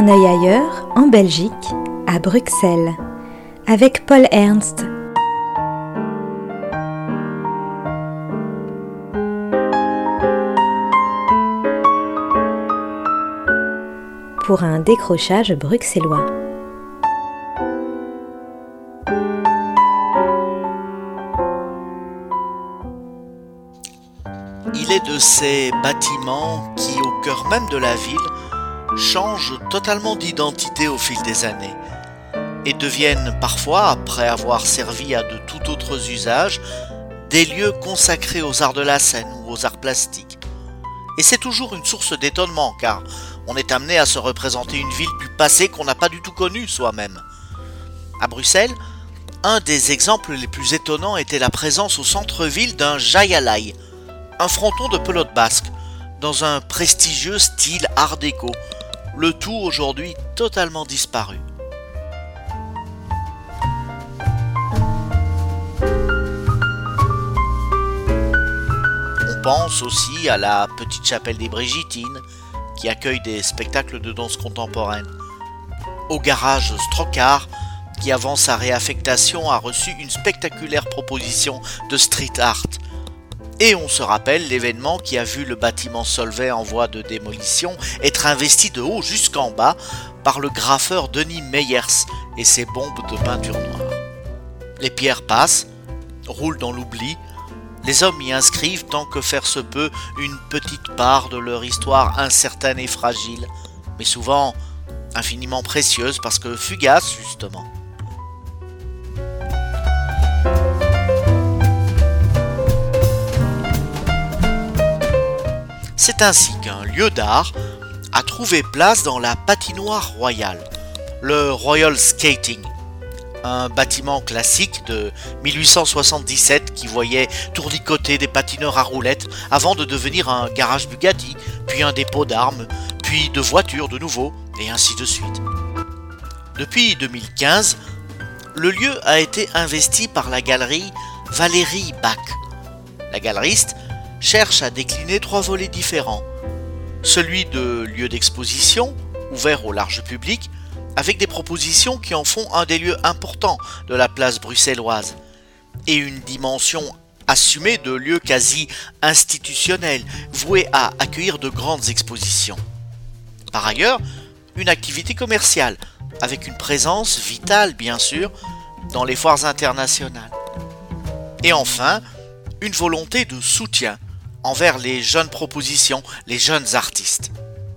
un œil ailleurs, en Belgique, à Bruxelles, avec Paul Ernst. Pour un décrochage bruxellois. Il est de ces bâtiments qui, au cœur même de la ville, changent totalement d'identité au fil des années et deviennent parfois, après avoir servi à de tout autres usages, des lieux consacrés aux arts de la scène ou aux arts plastiques. Et c'est toujours une source d'étonnement car on est amené à se représenter une ville du passé qu'on n'a pas du tout connue soi-même. À Bruxelles, un des exemples les plus étonnants était la présence au centre-ville d'un Jayalai, un fronton de pelote basque, dans un prestigieux style art déco, le tout aujourd'hui totalement disparu. On pense aussi à la petite chapelle des Brigitines, qui accueille des spectacles de danse contemporaine. Au garage Strokar, qui avant sa réaffectation a reçu une spectaculaire proposition de street art. Et on se rappelle l'événement qui a vu le bâtiment Solvay en voie de démolition être investi de haut jusqu'en bas par le graffeur Denis Meyers et ses bombes de peinture noire. Les pierres passent, roulent dans l'oubli, les hommes y inscrivent tant que faire se peut une petite part de leur histoire incertaine et fragile, mais souvent infiniment précieuse parce que fugace justement. C'est ainsi qu'un lieu d'art a trouvé place dans la patinoire royale, le Royal Skating, un bâtiment classique de 1877 qui voyait tournicoter des patineurs à roulettes avant de devenir un garage Bugatti, puis un dépôt d'armes, puis de voitures de nouveau, et ainsi de suite. Depuis 2015, le lieu a été investi par la galerie Valérie Bach. La galeriste cherche à décliner 3 volets différents. Celui de lieu d'exposition, ouvert au large public, avec des propositions qui en font un des lieux importants de la place bruxelloise, et une dimension assumée de lieu quasi institutionnel, voué à accueillir de grandes expositions. Par ailleurs, une activité commerciale, avec une présence vitale bien sûr, dans les foires internationales. Et enfin, une volonté de soutien envers les jeunes propositions, les jeunes artistes.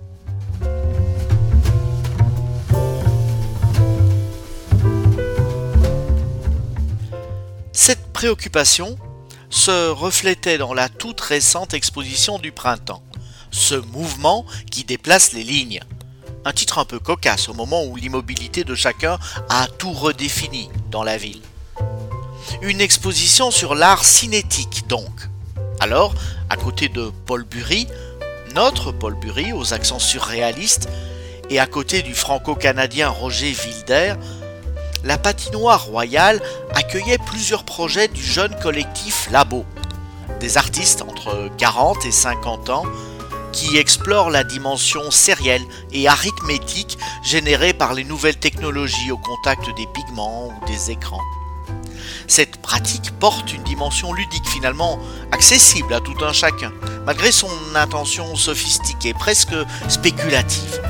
Cette préoccupation se reflétait dans la toute récente exposition du printemps, ce mouvement qui déplace les lignes. Un titre un peu cocasse au moment où l'immobilité de chacun a tout redéfini dans la ville. Une exposition sur l'art cinétique donc. Alors, à côté de Paul Bury, notre Paul Bury aux accents surréalistes, et à côté du franco-canadien Roger Wilder, la patinoire royale accueillait plusieurs projets du jeune collectif Labo, des artistes entre 40 et 50 ans qui explorent la dimension sérielle et arithmétique générée par les nouvelles technologies au contact des pigments ou des écrans. Cette pratique porte une dimension ludique finalement accessible à tout un chacun, malgré son intention sophistiquée, presque spéculative.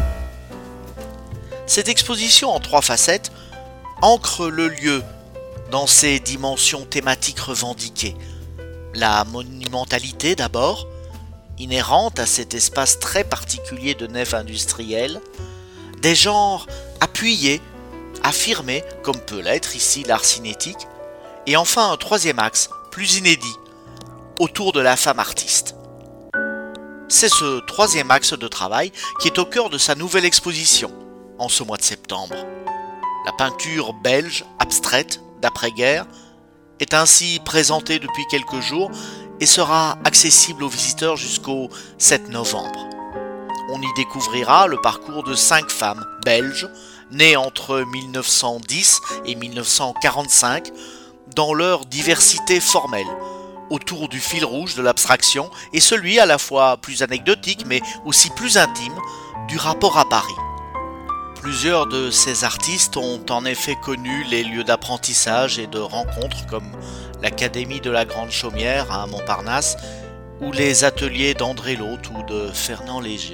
Cette exposition en 3 facettes ancre le lieu dans ses dimensions thématiques revendiquées. La monumentalité d'abord, inhérente à cet espace très particulier de nef industrielle, des genres appuyés, affirmés, comme peut l'être ici l'art cinétique, et enfin un 3e axe, plus inédit, autour de la femme artiste. C'est ce 3e axe de travail qui est au cœur de sa nouvelle exposition, en ce mois de septembre. La peinture belge abstraite d'après-guerre est ainsi présentée depuis quelques jours et sera accessible aux visiteurs jusqu'au 7 novembre. On y découvrira le parcours de 5 femmes belges nées entre 1910 et 1945 dans leur diversité formelle, autour du fil rouge de l'abstraction et celui à la fois plus anecdotique mais aussi plus intime du rapport à Paris. Plusieurs de ces artistes ont en effet connu les lieux d'apprentissage et de rencontres comme l'Académie de la Grande Chaumière à Montparnasse ou les ateliers d'André Lhote ou de Fernand Léger.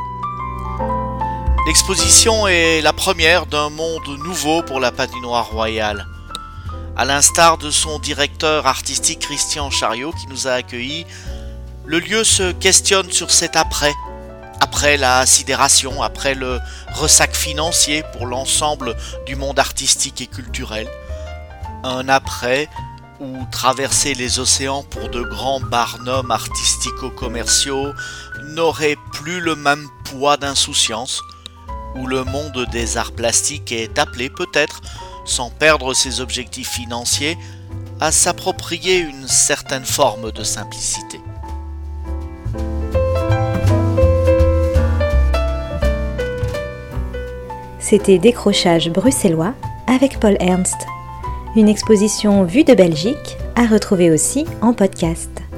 L'exposition est la première d'un monde nouveau pour la patinoire royale. À l'instar de son directeur artistique Christian Chariot qui nous a accueillis, le lieu se questionne sur cet après la sidération, après le ressac financier pour l'ensemble du monde artistique et culturel. Un après où traverser les océans pour de grands barnums artistico-commerciaux n'aurait plus le même poids d'insouciance, où le monde des arts plastiques est appelé peut-être, sans perdre ses objectifs financiers, à s'approprier une certaine forme de simplicité. C'était Décrochage bruxellois avec Paul Ernst. Une exposition vue de Belgique à retrouver aussi en podcast.